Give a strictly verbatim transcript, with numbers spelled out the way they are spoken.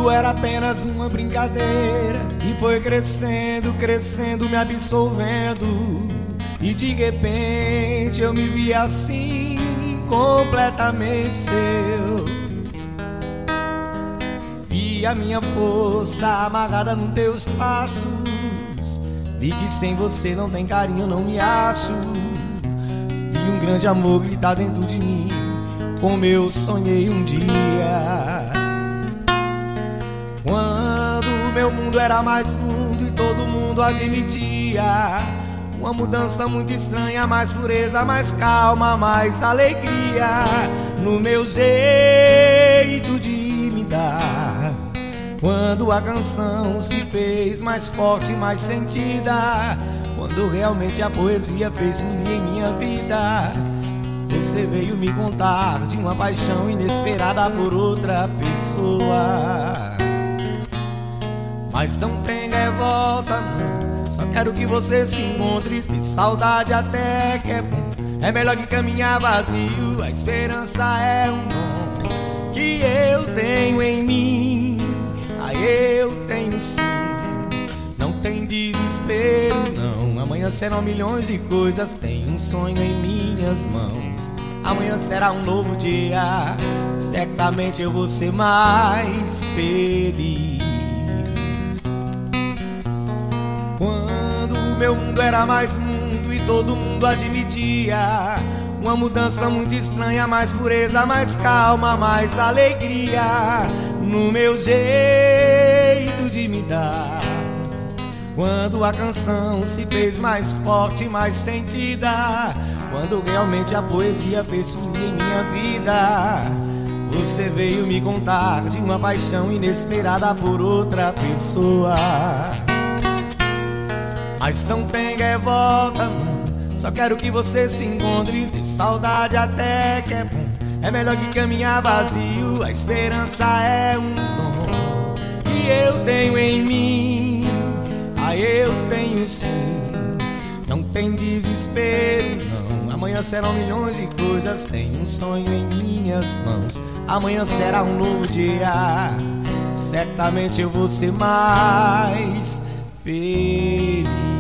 tudo era apenas uma brincadeira, e foi crescendo, crescendo, me absolvendo. E de repente eu me vi assim, completamente seu. Vi a minha força amarrada nos teus passos, vi que sem você não tem carinho, não me acho. Vi um grande amor gritar dentro de mim, como eu sonhei um dia. Quando meu mundo era mais mundo e todo mundo admitia uma mudança muito estranha, mais pureza, mais calma, mais alegria no meu jeito de me dar. Quando a canção se fez mais forte, mais sentida, quando realmente a poesia fez fluir em minha vida, você veio me contar de uma paixão inesperada por outra pessoa. Mas não tem revolta, não, só quero que você se encontre. Ter saudade até que é bom, é melhor que caminhar vazio. A esperança é um dom que eu tenho em mim. Ah, eu tenho sim. Não tem desespero, não. Amanhã serão milhões de coisas. Tem um sonho em minhas mãos. Amanhã será um novo dia. Certamente eu vou ser mais feliz. Quando o meu mundo era mais mundo e todo mundo admitia uma mudança muito estranha, mais pureza, mais calma, mais alegria no meu jeito de me dar. Quando a canção se fez mais forte, mais sentida, quando realmente a poesia fez fluir em minha vida, você veio me contar de uma paixão inesperada por outra pessoa. Mas não tem revolta, não, só quero que você se encontre. Ter saudade até que é bom, é melhor que caminhar vazio. A esperança é um dom que eu tenho em mim. Ah, eu tenho sim. Não tem desespero, não. Amanhã serão milhões de coisas. Tem um sonho em minhas mãos. Amanhã será um novo dia. Certamente eu vou ser mais feliz.